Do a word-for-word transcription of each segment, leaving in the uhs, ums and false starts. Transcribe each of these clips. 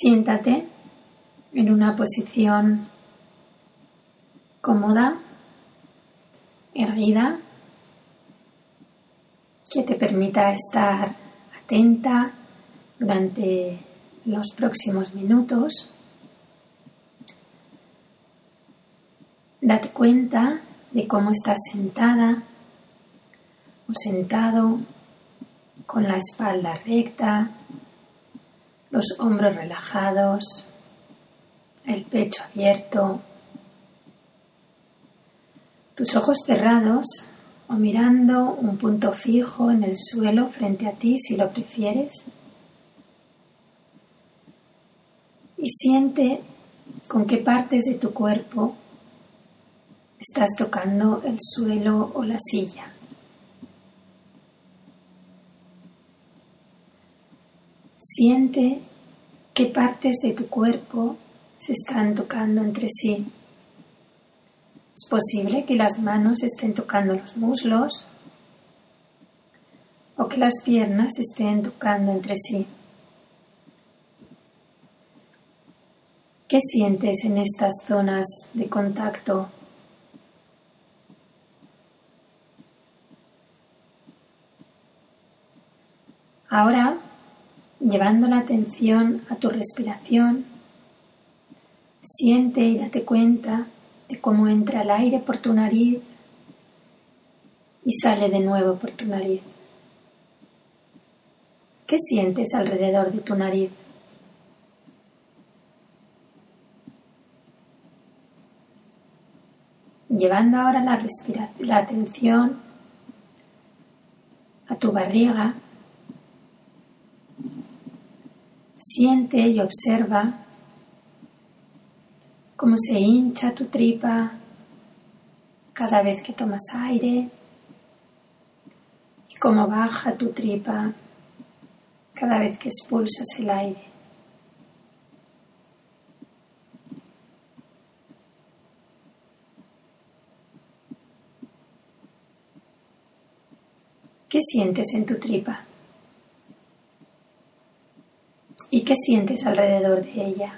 Siéntate en una posición cómoda, erguida, que te permita estar atenta durante los próximos minutos. Date cuenta de cómo estás sentada o sentado, con la espalda recta, los hombros relajados, el pecho abierto, tus ojos cerrados o mirando un punto fijo en el suelo frente a ti si lo prefieres. Y siente con qué partes de tu cuerpo estás tocando el suelo o la silla. Siente qué partes de tu cuerpo se están tocando entre sí. Es posible que las manos estén tocando los muslos o que las piernas estén tocando entre sí. ¿Qué sientes en estas zonas de contacto? Ahora, llevando la atención a tu respiración, siente y date cuenta de cómo entra el aire por tu nariz y sale de nuevo por tu nariz. ¿Qué sientes alrededor de tu nariz? Llevando ahora la, respira- la atención a tu barriga, siente y observa cómo se hincha tu tripa cada vez que tomas aire y cómo baja tu tripa cada vez que expulsas el aire. ¿Qué sientes en tu tripa? ¿Y qué sientes alrededor de ella?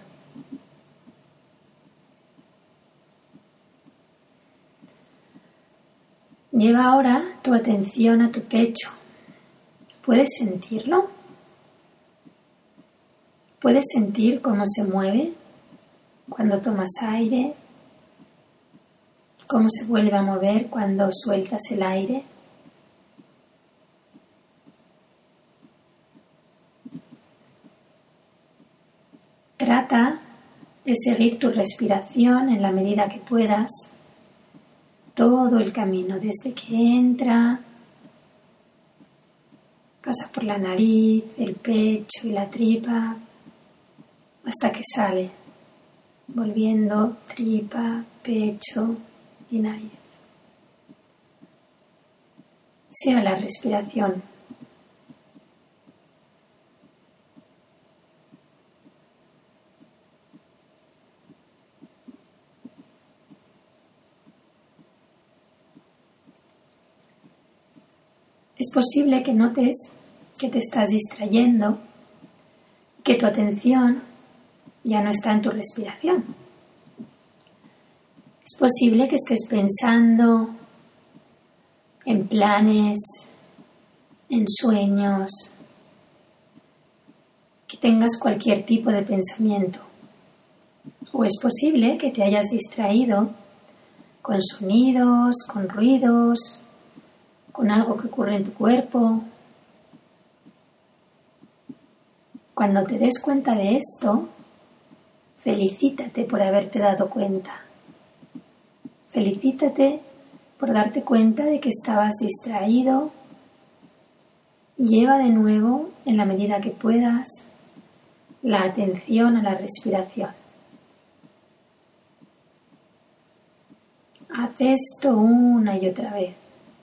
Lleva ahora tu atención a tu pecho. ¿Puedes sentirlo? ¿Puedes sentir cómo se mueve cuando tomas aire? ¿Cómo se vuelve a mover cuando sueltas el aire? Trata de seguir tu respiración en la medida que puedas, todo el camino desde que entra, pasa por la nariz, el pecho y la tripa, hasta que sale, volviendo tripa, pecho y nariz. Sigue la respiración. Es posible que notes que te estás distrayendo, que tu atención ya no está en tu respiración. Es posible que estés pensando en planes, en sueños, que tengas cualquier tipo de pensamiento. O es posible que te hayas distraído con sonidos, con ruidos, con algo que ocurre en tu cuerpo. Cuando te des cuenta de esto, felicítate por haberte dado cuenta. Felicítate por darte cuenta de que estabas distraído. Lleva de nuevo, en la medida que puedas, la atención a la respiración. Haz esto una y otra vez.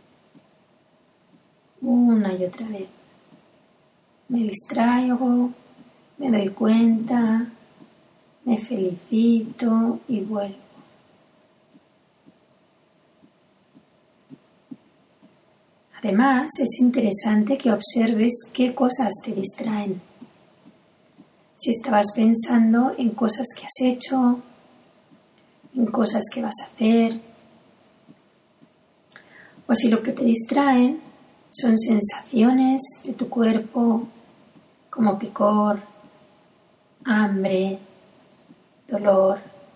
Una y otra vez. Me distraigo, me doy cuenta, me felicito y vuelvo. Además, es interesante que observes qué cosas te distraen. Si estabas pensando en cosas que has hecho, en cosas que vas a hacer, o si lo que te distraen son sensaciones de tu cuerpo como picor, hambre, dolor,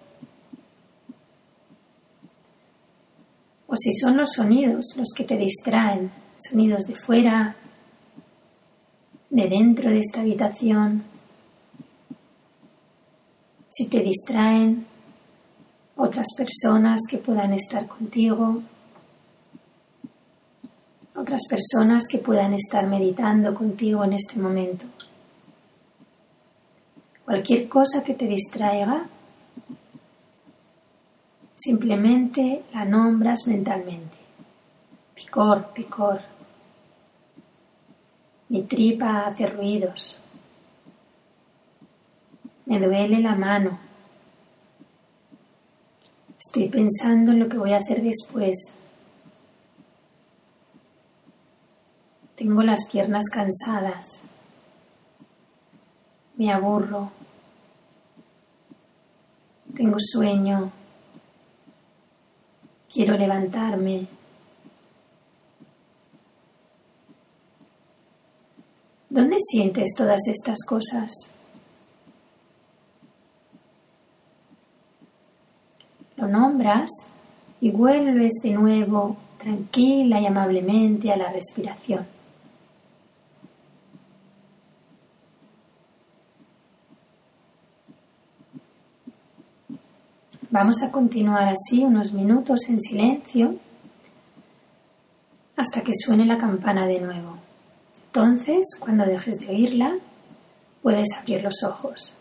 o si son los sonidos los que te distraen, sonidos de fuera, de dentro de esta habitación, si te distraen otras personas que puedan estar contigo, otras personas que puedan estar meditando contigo en este momento. Cualquier cosa que te distraiga, simplemente la nombras mentalmente. Picor, picor. Mi tripa hace ruidos. Me duele la mano. Estoy pensando en lo que voy a hacer después. Tengo las piernas cansadas. Me aburro. Tengo sueño. Quiero levantarme. ¿Dónde sientes todas estas cosas? Lo nombras y vuelves de nuevo tranquila y amablemente a la respiración. Vamos a continuar así unos minutos en silencio hasta que suene la campana de nuevo. Entonces, cuando dejes de oírla, puedes abrir los ojos.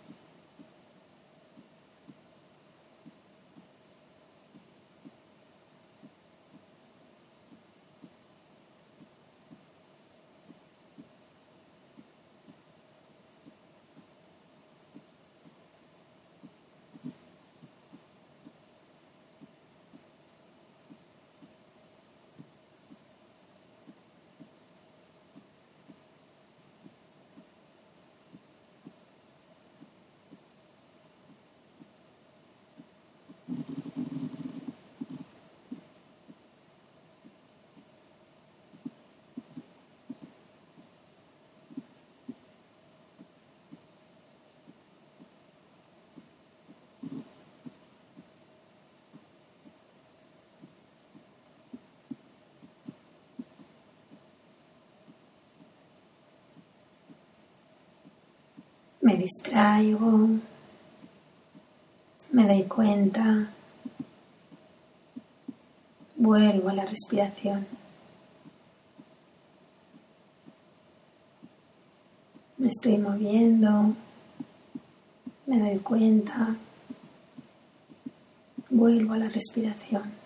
Me distraigo, me doy cuenta, vuelvo a la respiración. Me estoy moviendo, me doy cuenta, vuelvo a la respiración.